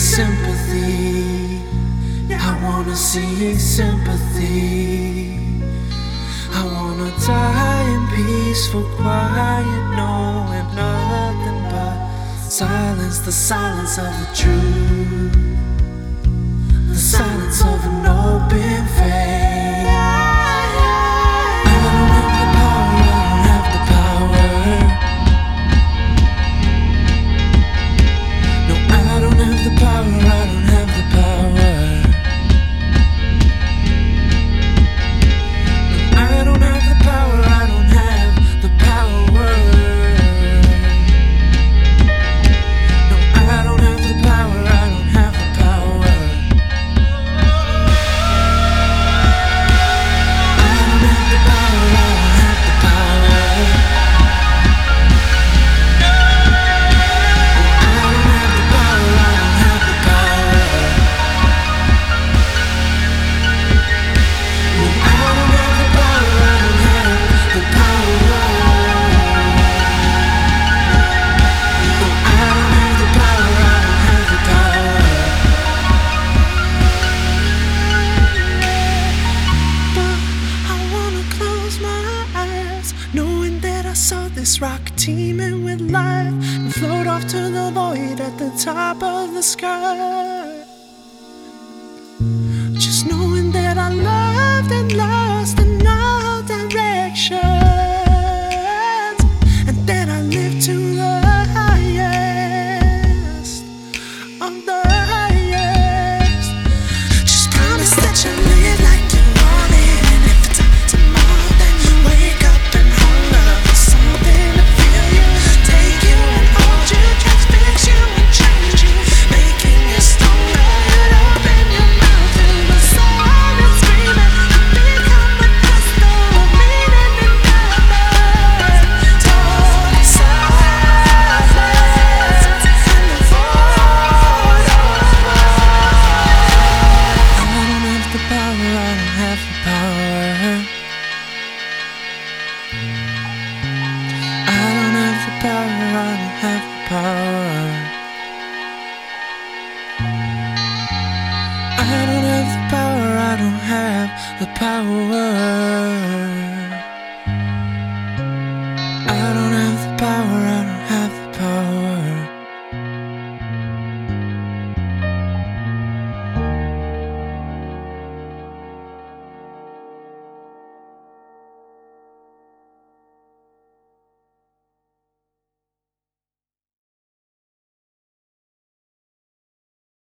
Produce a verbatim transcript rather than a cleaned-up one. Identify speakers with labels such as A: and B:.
A: sympathy. I wanna see sympathy. I wanna die in peaceful quiet, knowing nothing but silence, the silence of the truth, the silence of an open fate. I don't have the power, I don't have the power. No, I don't have the power, I don't have the power. No, I don't have the power, I don't have the power. No, I don't have the power, I don't have the power. I don't have the power, I don't have the power. I don't have the power, I don't have the power. No, I don't have the power, I don't have the power. No, I don't have the power, I don't have the power. But I wanna close my eyes, knowing that I saw this rocket teeming with life and float off to the void at the top of the sky. Just knowing that I loved and lost in all directions, and that I lived to the highest of the highest. Just promise that you'll live like you want it, and if it's up tomorrow, then you wake up and hunger for something to feel you, take you and hold you, transfix you and change you, making you stronger. You'd open your mouth to the soul that's screaming to become a crystal of meaning and purpose. Total silence and the void of I don't have the power, I don't have the power. I don't have the power, I don't have the power. I don't have the power, I don't have the power.